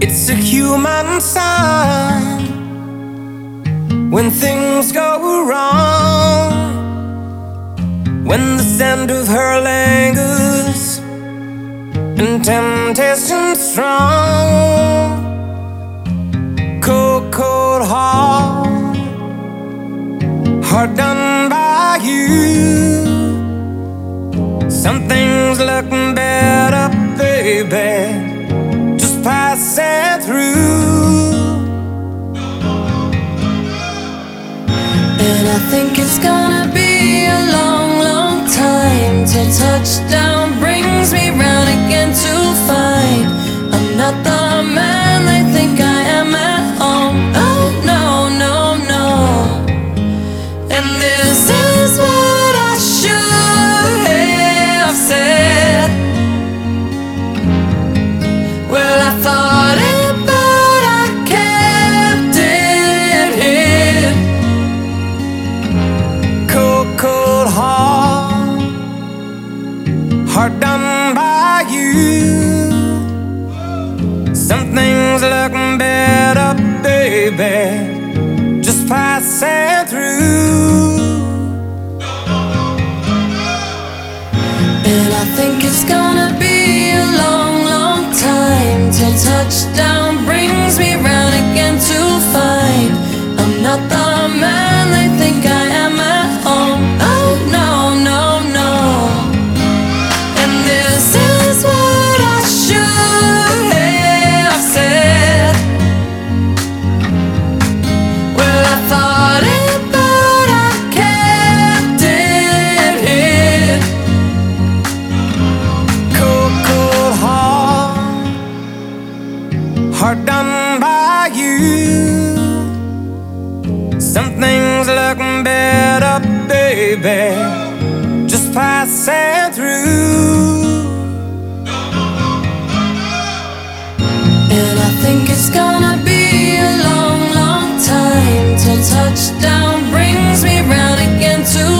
It's a human sign when things go wrong, when the scent of her lingers and temptation strong. Cold, cold heart, heart done by you. Some things look better, baby, just passing through. And I think it's gonna be a long, long time till touchdown brings me round again to find I'm not the man they think I am at home. Oh no, no, no. And this is what I should have said. Well, I thought it, but I kept it hid. Cold, cold heart, heart done by you. Some things look better, baby, just passing through. And I think it's gonna be a long, long time till touchdown brings me round again to find I'm not the man they think I am at home. Oh no, no, no. And this is what I should have said. Well, I thought it, but I kept it hid. Cold, cold heart, heart done by you. Some things look better, baby, just passing through. And I think it's gonna be a long, long time till touchdown brings me round again to